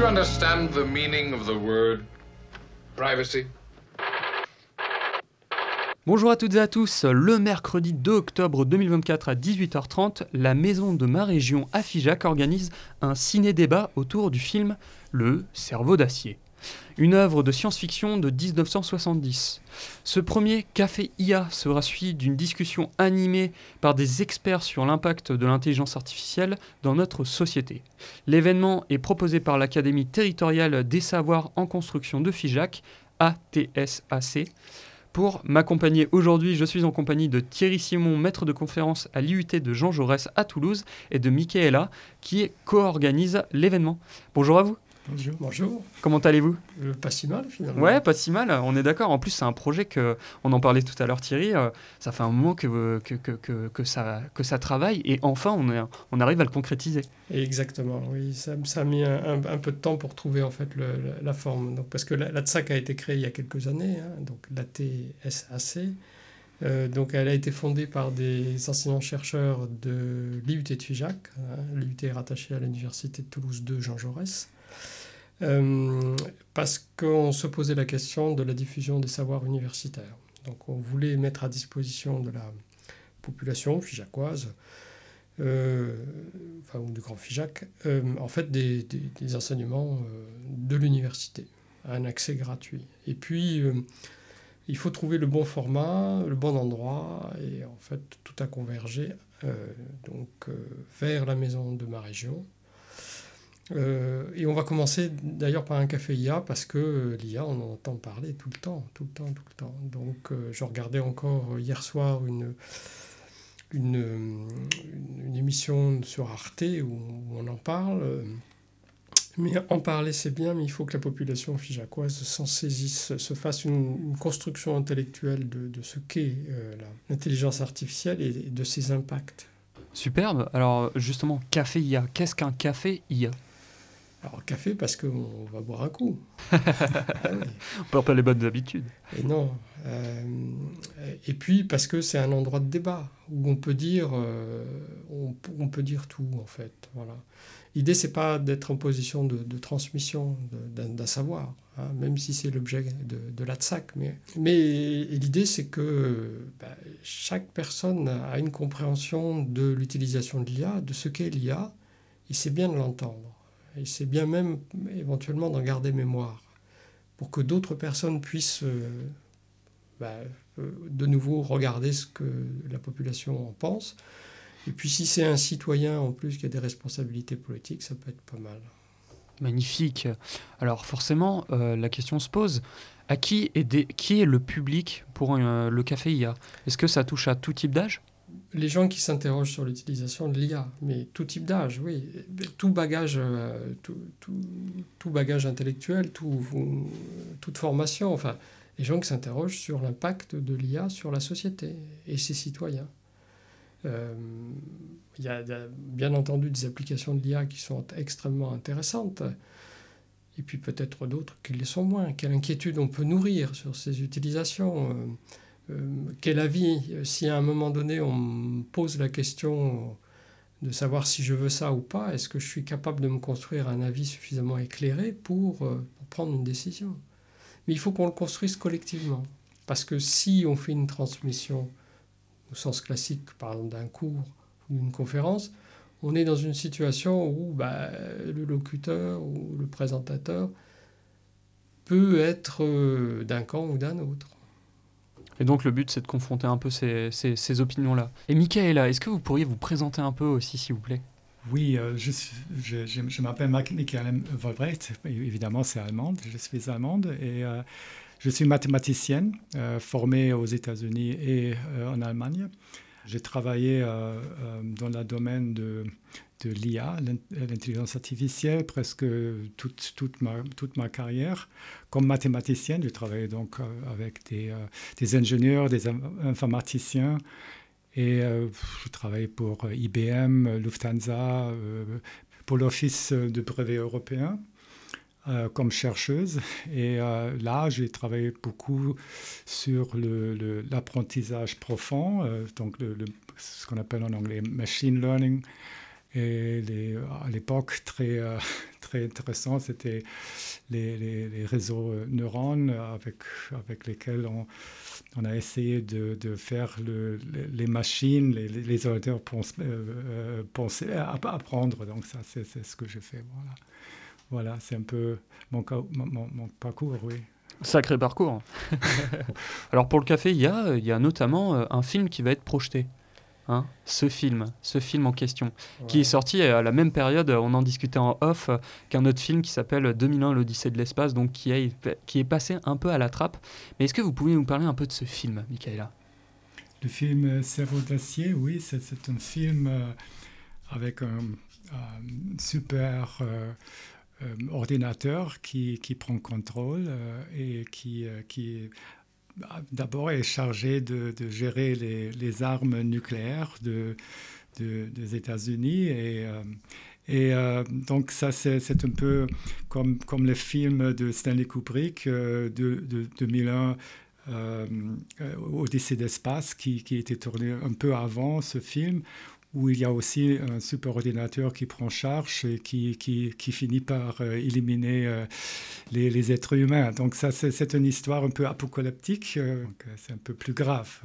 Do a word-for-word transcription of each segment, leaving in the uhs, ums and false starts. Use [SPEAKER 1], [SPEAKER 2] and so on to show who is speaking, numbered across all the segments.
[SPEAKER 1] understand the meaning of the word privacy?
[SPEAKER 2] Bonjour à toutes et à tous, le mercredi deux octobre deux mille vingt-quatre à dix-huit heures trente, la maison de ma région à Figeac organise un ciné-débat autour du film Le Cerveau d'acier, une œuvre de science-fiction de dix-neuf cent soixante-dix. Ce premier Café I A sera suivi d'une discussion animée par des experts sur l'impact de l'intelligence artificielle dans notre société. L'événement est proposé par l'Académie territoriale des savoirs en construction de Figeac, A T S A C. Pour m'accompagner aujourd'hui, je suis en compagnie de Thierry Simon, maître de conférence à l'I U T de Jean Jaurès à Toulouse, et de Michaela, qui co-organise l'événement. Bonjour à vous.
[SPEAKER 3] Bonjour. Bonjour.
[SPEAKER 2] Comment allez-vous ?
[SPEAKER 3] euh, Pas si mal, finalement.
[SPEAKER 2] Ouais, pas si mal, on est d'accord. En plus, c'est un projet que, on en parlait tout à l'heure, Thierry, euh, ça fait un moment que, que, que, que, que, ça, que ça travaille, et enfin, on, est, on arrive à le concrétiser.
[SPEAKER 3] Exactement, oui. Ça, ça a mis un, un, un peu de temps pour trouver, en fait, le, la, la forme. Donc, parce que la, la T S A C a été créée il y a quelques années, hein, donc l'A T S A C. Euh, donc, elle a été fondée par des enseignants-chercheurs de l'I U T de Figeac. Hein, L'I U T est rattachée à l'Université de Toulouse deux Jean Jaurès. Euh, parce qu'on se posait la question de la diffusion des savoirs universitaires. Donc on voulait mettre à disposition de la population figeacoise, euh, enfin, ou du Grand Figeac, euh, en fait des, des, des enseignements euh, de l'université, à un accès gratuit. Et puis euh, il faut trouver le bon format, le bon endroit, et en fait tout a convergé euh, donc, euh, vers la maison de ma région. Euh, et on va commencer d'ailleurs par un café I A parce que euh, l'I A, on en entend parler tout le temps, tout le temps, tout le temps. Donc euh, je regardais encore hier soir une, une, une, une émission sur Arte où, où on en parle. Mais en parler c'est bien, mais il faut que la population figeacoise s'en saisisse, se fasse une, une construction intellectuelle de, de ce qu'est euh, l'intelligence artificielle et de ses impacts.
[SPEAKER 2] Superbe. Alors justement, café I A, qu'est-ce qu'un café I A ?
[SPEAKER 3] Alors, café, parce qu'on va boire un coup.
[SPEAKER 2] Ah oui. On perd pas les bonnes habitudes.
[SPEAKER 3] Et non. Euh, et puis, parce que c'est un endroit de débat, où on peut dire, euh, on, on peut dire tout, en fait. Voilà. L'idée, c'est pas d'être en position de, de transmission de, d'un, d'un savoir, hein, même si c'est l'objet de, de la T S A C. Mais, mais l'idée, c'est que bah, chaque personne a une compréhension de l'utilisation de l'I A, de ce qu'est l'I A, et c'est bien de l'entendre. Et c'est bien même éventuellement d'en garder mémoire pour que d'autres personnes puissent euh, bah, euh, de nouveau regarder ce que la population en pense. Et puis si c'est un citoyen en plus qui a des responsabilités politiques, ça peut être pas mal.
[SPEAKER 2] Magnifique. Alors forcément, euh, la question se pose, à qui est, des, qui est le public pour euh, le café I A ? Est-ce que ça touche à tout type d'âge ?
[SPEAKER 3] Les gens qui s'interrogent sur l'utilisation de l'I A, mais tout type d'âge, oui. Tout bagage, euh, tout, tout, tout bagage intellectuel, tout, toute formation, enfin, les gens qui s'interrogent sur l'impact de l'I A sur la société et ses citoyens. Euh, il y a, y a bien entendu des applications de l'I A qui sont extrêmement intéressantes, et puis peut-être d'autres qui le sont moins. Quelle inquiétude on peut nourrir sur ces utilisations ? euh, Euh, quel avis, si à un moment donné on me pose la question de savoir si je veux ça ou pas, est-ce que je suis capable de me construire un avis suffisamment éclairé pour, euh, pour prendre une décision ? Mais il faut qu'on le construise collectivement. Parce que si on fait une transmission au sens classique, par exemple d'un cours ou d'une conférence, on est dans une situation où bah, le locuteur ou le présentateur peut être euh, d'un camp ou d'un autre.
[SPEAKER 2] Et donc le but, c'est de confronter un peu ces, ces, ces opinions-là. Et Michaela, est-ce que vous pourriez vous présenter un peu aussi, s'il vous plaît ?
[SPEAKER 4] Oui, euh, je, suis, je, je, je m'appelle Michaela Wolbrecht, évidemment c'est allemande, je suis allemande et euh, je suis mathématicienne, euh, formée aux États-Unis et euh, en Allemagne. J'ai travaillé euh, euh, dans le domaine de, de l'I A, l'intelligence artificielle, presque toute, toute, ma, toute ma carrière. Comme mathématicienne, j'ai travaillé donc euh, avec des, euh, des ingénieurs, des informaticiens. Et euh, je travaille pour I B M, Lufthansa, euh, pour l'Office de brevet européen. Euh, comme chercheuse. Et euh, là, j'ai travaillé beaucoup sur le, le, l'apprentissage profond, euh, donc le, le, ce qu'on appelle en anglais machine learning. Et les, à l'époque, très, euh, très intéressant, c'était les, les, les réseaux neurones avec, avec lesquels on, on a essayé de, de faire le, les machines, les, les ordinateurs pense, euh, penser, apprendre. Donc ça, c'est, c'est ce que j'ai fait. Voilà, voilà c'est un peu mon, mon, mon parcours, oui.
[SPEAKER 2] Sacré parcours. Alors pour le café, il y a, il y a notamment un film qui va être projeté. Hein, ce film, ce film en question, ouais. qui est sorti à la même période, on en discutait en off, qu'un autre film qui s'appelle deux mille un, l'Odyssée de l'espace, donc qui est, qui est passé un peu à la trappe. Mais est-ce que vous pouvez nous parler un peu de ce film, Michaela ?
[SPEAKER 4] Le film Cerveau d'acier, oui, c'est, c'est un film euh, avec un, un super euh, euh, ordinateur qui, qui prend contrôle euh, et qui... Euh, qui d'abord est chargé de, de gérer les, les armes nucléaires de, de, des États-Unis. Et, euh, et euh, donc ça, c'est, c'est un peu comme, comme le film de Stanley Kubrick euh, de, de deux mille un, euh, Odyssée d'espace, qui, qui était tourné un peu avant ce film, où il y a aussi un superordinateur qui prend charge et qui, qui, qui finit par euh, éliminer euh, les, les êtres humains. Donc ça, c'est, c'est une histoire un peu apocalyptique, euh, donc c'est un peu plus grave.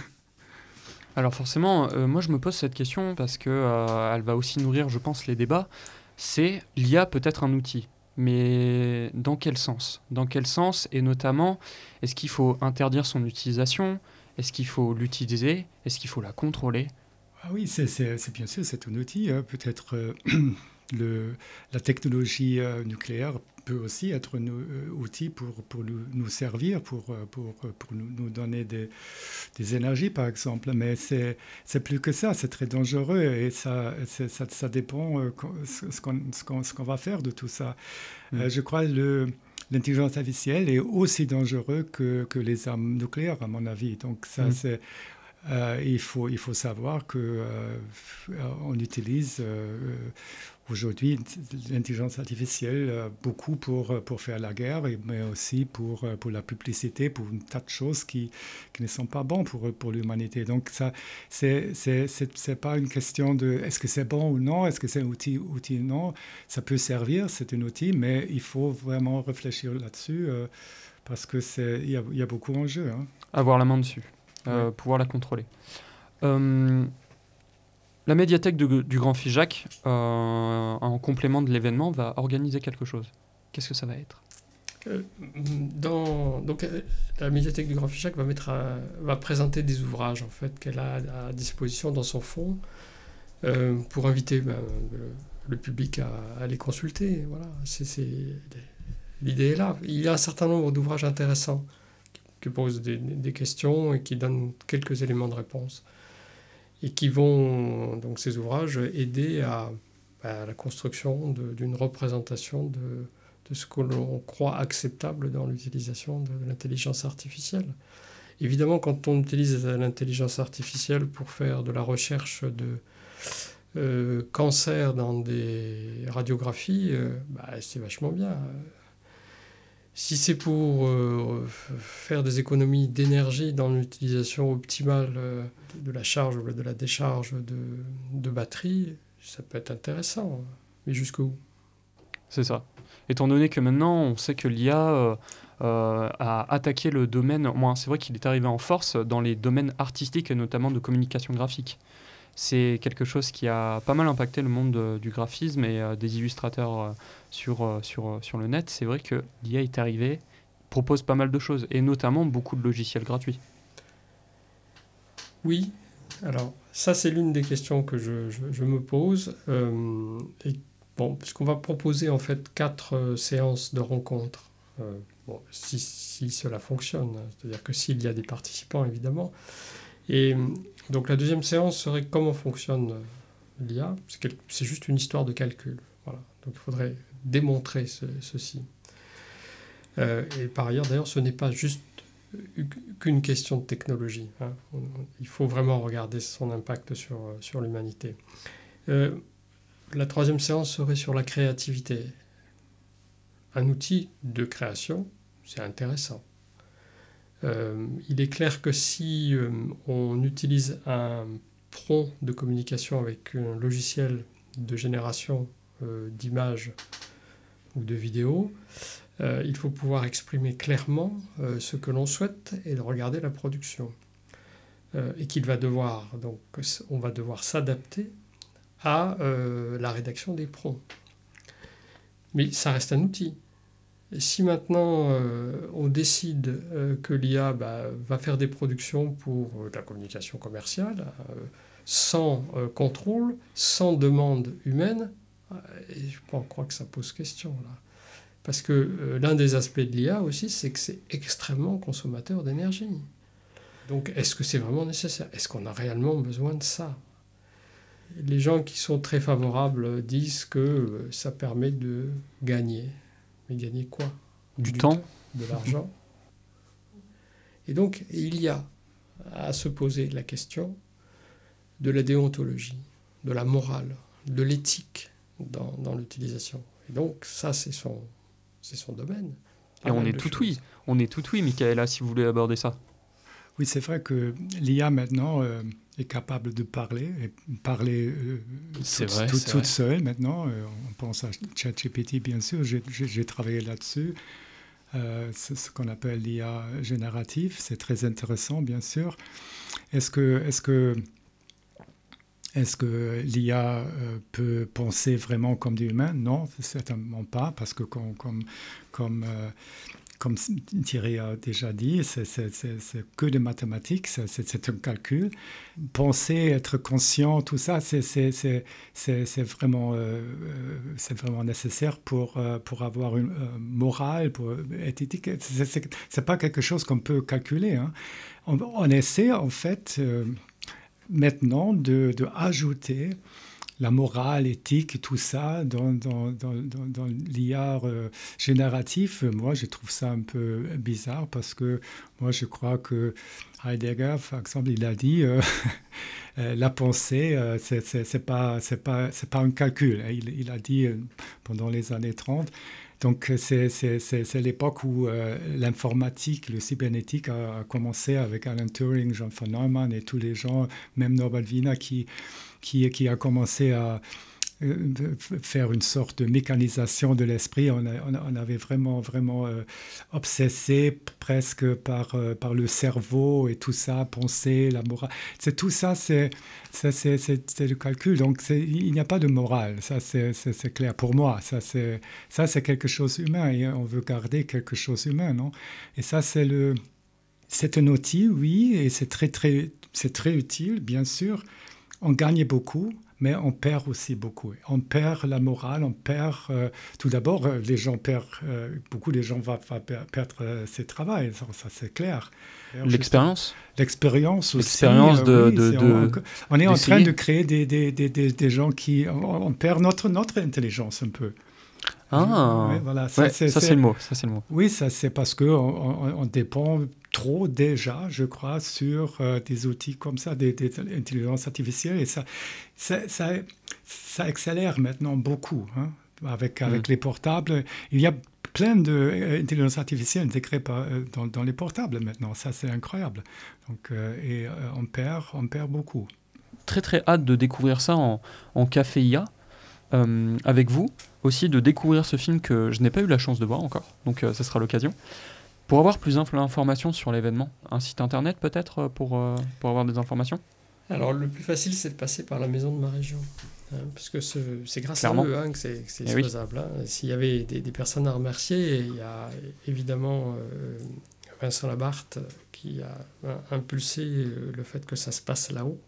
[SPEAKER 2] Alors forcément, euh, moi je me pose cette question parce qu'elle euh, va aussi nourrir, je pense, les débats. C'est l'I A peut-être un outil, mais dans quel sens ? Dans quel sens ? Et notamment, est-ce qu'il faut interdire son utilisation ? Est-ce qu'il faut l'utiliser ? Est-ce qu'il faut la contrôler ?
[SPEAKER 4] Ah oui, c'est, c'est, c'est bien sûr, c'est un outil. Hein. Peut-être euh, le, la technologie euh, nucléaire peut aussi être un euh, outil pour, pour nous, nous servir, pour, pour, pour nous, nous donner des, des énergies, par exemple. Mais c'est, c'est plus que ça, c'est très dangereux et ça, c'est, ça, ça dépend euh, ce, qu'on, ce, qu'on, ce qu'on va faire de tout ça. Mmh. Euh, je crois que le... L'intelligence artificielle est aussi dangereuse que, que les armes nucléaires, à mon avis. Donc ça, mmh. c'est... Euh, il, faut, il faut savoir qu'on euh, utilise euh, aujourd'hui l'intelligence artificielle euh, beaucoup pour, pour faire la guerre, mais aussi pour, pour la publicité, pour un tas de choses qui, qui ne sont pas bonnes pour, pour l'humanité. Donc, ça, c'est, c'est, c'est, c'est pas une question de est-ce que c'est bon ou non, est-ce que c'est un outil, outil ou non. Ça peut servir, c'est un outil, mais il faut vraiment réfléchir là-dessus euh, parce qu'il y a, y a beaucoup en jeu. Hein.
[SPEAKER 2] Avoir la main dessus. Euh, ouais. Pouvoir la contrôler. Euh, la médiathèque de, du Grand Figeac, euh, en complément de l'événement, va organiser quelque chose. Qu'est-ce que ça va être ?
[SPEAKER 3] euh, dans, donc, la médiathèque du Grand Figeac va, mettre à, va présenter des ouvrages en fait, qu'elle a à disposition dans son fonds euh, pour inviter ben, le, le public à, à les consulter. Voilà. C'est, c'est, l'idée est là. Il y a un certain nombre d'ouvrages intéressants qui posent des, des questions et qui donnent quelques éléments de réponse. Et qui vont, donc ces ouvrages, aider à, à la construction de, d'une représentation de, de ce que l'on croit acceptable dans l'utilisation de, de l'intelligence artificielle. Évidemment, quand on utilise l'intelligence artificielle pour faire de la recherche de euh, cancer dans des radiographies, euh, bah, c'est vachement bien. Si c'est pour euh, faire des économies d'énergie dans l'utilisation optimale euh, de la charge ou de la décharge de, de batterie, ça peut être intéressant. Mais jusqu'où ?
[SPEAKER 2] C'est ça. Étant donné que maintenant, on sait que l'I A euh, euh, a attaqué le domaine... Moi, c'est vrai qu'il est arrivé en force dans les domaines artistiques et notamment de communication graphique. C'est quelque chose qui a pas mal impacté le monde de, du graphisme et euh, des illustrateurs euh, sur, euh, sur, euh, sur le net. C'est vrai que l'I A est arrivée, propose pas mal de choses, et notamment beaucoup de logiciels gratuits.
[SPEAKER 3] Oui, alors ça c'est l'une des questions que je, je, je me pose. Euh, et, bon, puisqu'on va proposer en fait quatre euh, séances de rencontres, euh, bon, si, si cela fonctionne, c'est-à-dire que s'il y a des participants évidemment. Et donc la deuxième séance serait comment fonctionne l'I A. C'est, quel... c'est juste une histoire de calcul. Voilà. Donc il faudrait démontrer ce, ceci. Euh, et par ailleurs, d'ailleurs, ce n'est pas juste qu'une question de technologie. Hein. On, on, il faut vraiment regarder son impact sur, sur l'humanité. Euh, la troisième séance serait sur la créativité. Un outil de création, c'est intéressant. Euh, il est clair que si euh, on utilise un prompt de communication avec un logiciel de génération euh, d'images ou de vidéos, euh, il faut pouvoir exprimer clairement euh, ce que l'on souhaite et de regarder la production. Euh, et qu'il va devoir, donc, on va devoir s'adapter à euh, la rédaction des prompts. Mais ça reste un outil. Et si maintenant euh, on décide euh, que l'I A bah, va faire des productions pour euh, de la communication commerciale, euh, sans euh, contrôle, sans demande humaine, euh, et je crois que ça pose question là. Parce que euh, l'un des aspects de l'I A aussi, c'est que c'est extrêmement consommateur d'énergie. Donc est-ce que c'est vraiment nécessaire ? Est-ce qu'on a réellement besoin de ça ? Les gens qui sont très favorables disent que euh, ça permet de gagner. Mais gagner quoi ?
[SPEAKER 2] Du, du temps, temps,
[SPEAKER 3] de l'argent. Et donc, il y a à se poser la question de la déontologie, de la morale, de l'éthique dans, dans l'utilisation. Et donc, ça, c'est son, c'est son domaine.
[SPEAKER 2] Et on est tout oui. On est tout oui, Michaela, si vous voulez aborder ça.
[SPEAKER 4] Oui, c'est vrai que l'I A maintenant euh, est capable de parler, et parler euh, toute,
[SPEAKER 2] vrai,
[SPEAKER 4] toute, toute seule maintenant. Euh, on pense à ChatGPT, bien sûr, j'ai, j'ai, j'ai travaillé là-dessus. Euh, c'est ce qu'on appelle l'I A générative, c'est très intéressant, bien sûr. Est-ce que, est-ce que, est-ce que l'I A euh, peut penser vraiment comme des humains ? Non, certainement pas, parce que comme, comme, comme euh, Comme Thierry a déjà dit, c'est, c'est, c'est, c'est que des mathématiques, c'est, c'est, c'est un calcul. Penser, être conscient, tout ça, c'est, c'est, c'est, c'est, c'est, vraiment, euh, c'est vraiment nécessaire pour, euh, pour avoir une euh, morale, pour être éthique. Ce n'est c'est pas quelque chose qu'on peut calculer. Hein. On, on essaie, en fait, euh, maintenant, de, de ajouter la morale, l'éthique, tout ça, dans, dans, dans, dans, dans l'I A euh, génératif, moi, je trouve ça un peu bizarre parce que moi, je crois que Heidegger, par exemple, il a dit euh, la pensée, euh, c'est, c'est, c'est pas, c'est pas, c'est pas un calcul. Il, il a dit euh, pendant les années trente. Donc, c'est, c'est, c'est, c'est l'époque où euh, l'informatique, le cybernétique a, a commencé avec Alan Turing, John von Neumann et tous les gens, même Norbert Wiener, qui Qui, qui a commencé à euh, faire une sorte de mécanisation de l'esprit. On, a, on, a, on avait vraiment, vraiment euh, obsessé presque par, euh, par le cerveau et tout ça, penser, la morale. C'est, tout ça, c'est, ça, c'est, c'est, c'est le calcul. Donc, c'est, il n'y a pas de morale. Ça, c'est, c'est, c'est clair pour moi. Ça c'est, ça, c'est quelque chose d'humain et on veut garder quelque chose d'humain, non ? Et ça, c'est, le, c'est un outil, oui, et c'est très, très, c'est très utile, bien sûr. On gagne beaucoup, mais on perd aussi beaucoup. On perd la morale, on perd... Euh, tout d'abord, les gens perdent... Euh, beaucoup de gens vont va perdre euh, ses travails, ça, ça c'est clair.
[SPEAKER 2] Alors, l'expérience
[SPEAKER 4] L'expérience aussi.
[SPEAKER 2] L'expérience de...
[SPEAKER 4] Euh, oui,
[SPEAKER 2] de,
[SPEAKER 4] de
[SPEAKER 2] on,
[SPEAKER 4] on est en train de créer des, des, des, des, des gens qui... On, on perd notre, notre intelligence un peu.
[SPEAKER 2] Ah,
[SPEAKER 4] ouais, voilà, ça,
[SPEAKER 2] ouais,
[SPEAKER 4] c'est,
[SPEAKER 2] ça,
[SPEAKER 4] c'est,
[SPEAKER 2] c'est le mot, ça c'est le mot.
[SPEAKER 4] Oui, ça c'est parce qu'on on, on dépend trop déjà, je crois, sur euh, des outils comme ça, des, des intelligences artificielles. Et ça, ça, ça, ça accélère maintenant beaucoup. Hein, avec avec mmh. les portables, il y a plein d'intelligences artificielles intégrées par, dans, dans les portables maintenant. Ça, c'est incroyable. Donc, euh, et euh, on perd, on perd beaucoup.
[SPEAKER 2] Très, très hâte de découvrir ça en, en Café I A. Euh, avec vous, aussi de découvrir ce film que je n'ai pas eu la chance de voir encore, donc euh, ça sera l'occasion. Pour avoir plus d'informations sur l'événement, un site internet peut-être pour, euh, pour avoir des informations ?
[SPEAKER 3] Alors le plus facile c'est de passer par la maison de ma région, hein, parce que ce, c'est grâce
[SPEAKER 2] Clairement.
[SPEAKER 3] à eux hein, que c'est, que c'est
[SPEAKER 2] eh
[SPEAKER 3] faisable. Oui. Hein. S'il y avait des, des personnes à remercier, il y a évidemment euh, Vincent Labarthe qui a hein, impulsé le fait que ça se passe là-haut.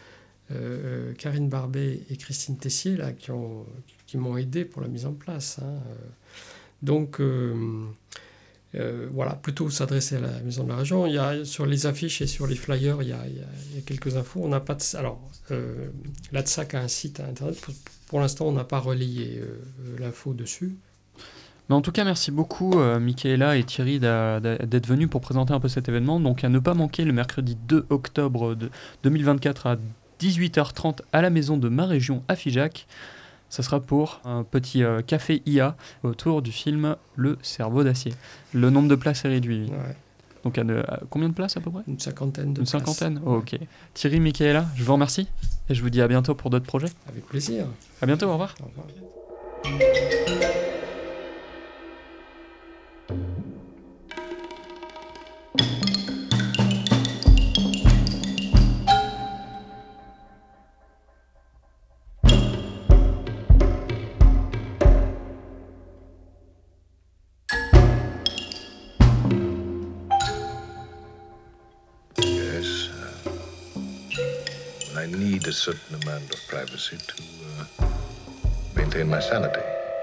[SPEAKER 3] Euh, Karine Barbet et Christine Tessier là, qui, ont, qui m'ont aidé pour la mise en place. Hein. Donc, euh, euh, voilà, plutôt s'adresser à la maison de la région. Il y a, sur les affiches et sur les flyers, il y a, il y a, il y a quelques infos. On n'a pas de, alors, euh, l'A T S A C a un site internet. Pour, pour l'instant, on n'a pas relayé euh, l'info dessus.
[SPEAKER 2] Mais en tout cas, merci beaucoup, euh, Michaela et Thierry, d'a, d'a, d'être venus pour présenter un peu cet événement. Donc, à ne pas manquer le mercredi deux octobre de deux mille vingt-quatre à dix-huit heures trente à la maison de ma région à Figeac. Ça sera pour un petit euh, café I A autour du film Le Cerveau d'acier. Le nombre de places est réduit.
[SPEAKER 3] Ouais.
[SPEAKER 2] Donc à, de- à combien de places à peu près?
[SPEAKER 3] Une cinquantaine de
[SPEAKER 2] Une
[SPEAKER 3] places.
[SPEAKER 2] cinquantaine. Oh, ok. Thierry, Michaela, je vous remercie et je vous dis à bientôt pour d'autres projets.
[SPEAKER 3] Avec plaisir.
[SPEAKER 2] À bientôt, au revoir.
[SPEAKER 3] Au revoir.
[SPEAKER 1] Yes. Uh, I need a certain amount of privacy to uh, maintain my sanity.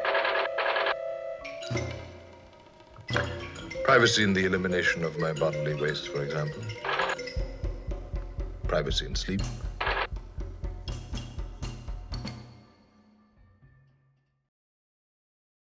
[SPEAKER 1] Privacy in the elimination of my bodily waste, for example. Privacy in sleep.